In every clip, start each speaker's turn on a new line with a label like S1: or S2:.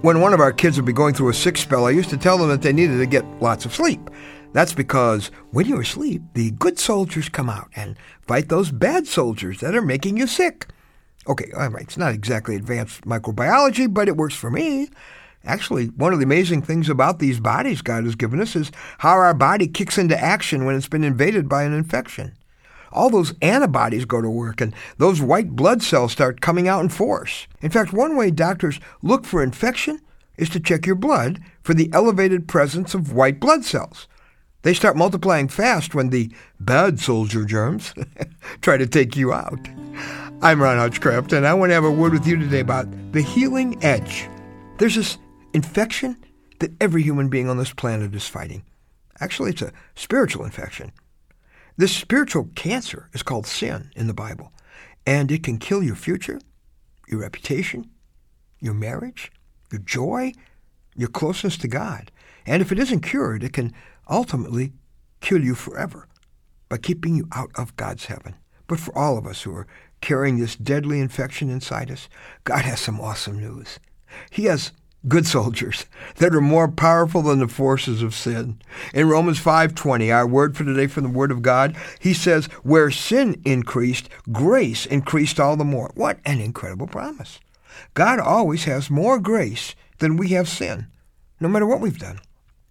S1: When one of our kids would be going through a sick spell, I used to tell them that they needed to get lots of sleep. That's because when you're asleep, the good soldiers come out and fight those bad soldiers that are making you sick. Okay, all right, it's not exactly advanced microbiology, but it works for me. Actually, one of the amazing things about these bodies God has given us is how our body kicks into action when it's been invaded by an infection. All those antibodies go to work, and those white blood cells start coming out in force. In fact, one way doctors look for infection is to check your blood for the elevated presence of white blood cells. They start multiplying fast when the bad soldier germs try to take you out. I'm Ron Hutchcraft, and I want to have a word with you today about the healing edge. There's this infection that every human being on this planet is fighting. Actually, it's a spiritual infection. This spiritual cancer is called sin in the Bible, and it can kill your future, your reputation, your marriage, your joy, your closeness to God. And if it isn't cured, it can ultimately kill you forever by keeping you out of God's heaven. But for all of us who are carrying this deadly infection inside us, God has some awesome news. He has good soldiers that are more powerful than the forces of sin. In Romans 5:20, our word for today from the Word of God, he says, where sin increased, grace increased all the more. What an incredible promise. God always has more grace than we have sin, no matter what we've done.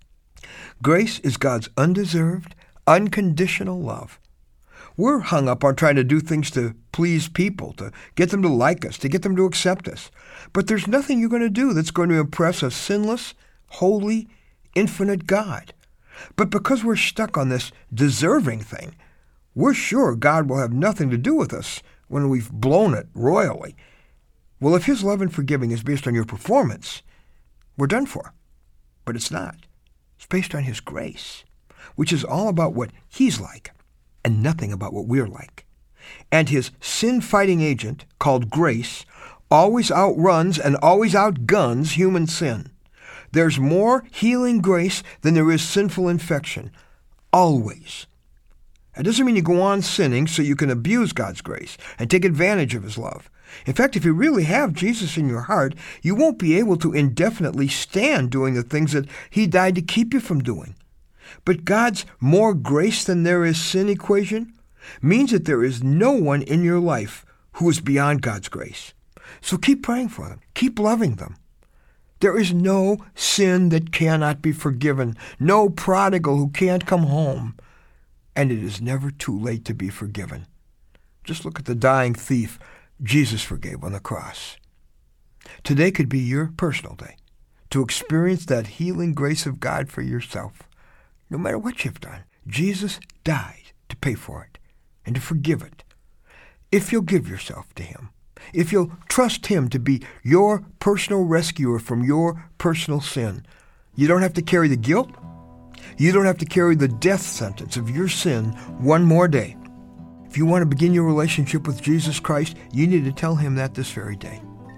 S1: Grace is God's undeserved, unconditional love. We're hung up on trying to do things to please people, to get them to like us, to get them to accept us. But there's nothing you're going to do that's going to impress a sinless, holy, infinite God. But because we're stuck on this deserving thing, we're sure God will have nothing to do with us when we've blown it royally. Well, if his love and forgiving is based on your performance, we're done for. But it's not. It's based on his grace, which is all about what he's like and nothing about what we're like. And his sin-fighting agent, called grace, always outruns and always outguns human sin. There's more healing grace than there is sinful infection. Always. That doesn't mean you go on sinning so you can abuse God's grace and take advantage of his love. In fact, if you really have Jesus in your heart, you won't be able to indefinitely stand doing the things that he died to keep you from doing. But God's more grace than there is sin equation means that there is no one in your life who is beyond God's grace. So keep praying for them. Keep loving them. There is no sin that cannot be forgiven, no prodigal who can't come home, and it is never too late to be forgiven. Just look at the dying thief Jesus forgave on the cross. Today could be your personal day to experience that healing grace of God for yourself. No matter what you've done, Jesus died to pay for it and to forgive it. If you'll give yourself to him, if you'll trust him to be your personal rescuer from your personal sin, you don't have to carry the guilt. You don't have to carry the death sentence of your sin one more day. If you want to begin your relationship with Jesus Christ, you need to tell him that this very day.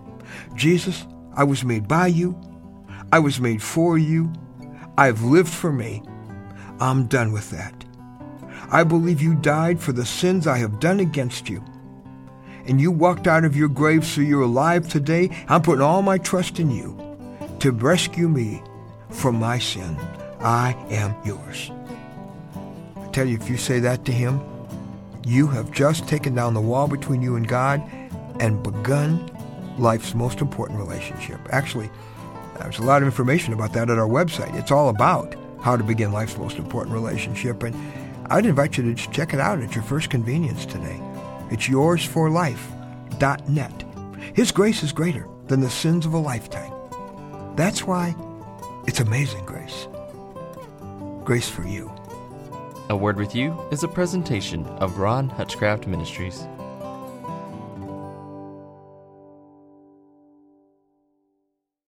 S1: Jesus, I was made by you. I was made for you. I've lived for me. I'm done with that. I believe you died for the sins I have done against you. And you walked out of your grave so you're alive today. I'm putting all my trust in you to rescue me from my sin. I am yours. I tell you, if you say that to him, you have just taken down the wall between you and God and begun life's most important relationship. Actually, there's a lot of information about that at our website. It's all about how to begin life's most important relationship, and I'd invite you to just check it out at your first convenience today. It's yoursforlife.net. His grace is greater than the sins of a lifetime. That's why it's amazing grace. Grace for you.
S2: A Word with You is a presentation of Ron Hutchcraft Ministries.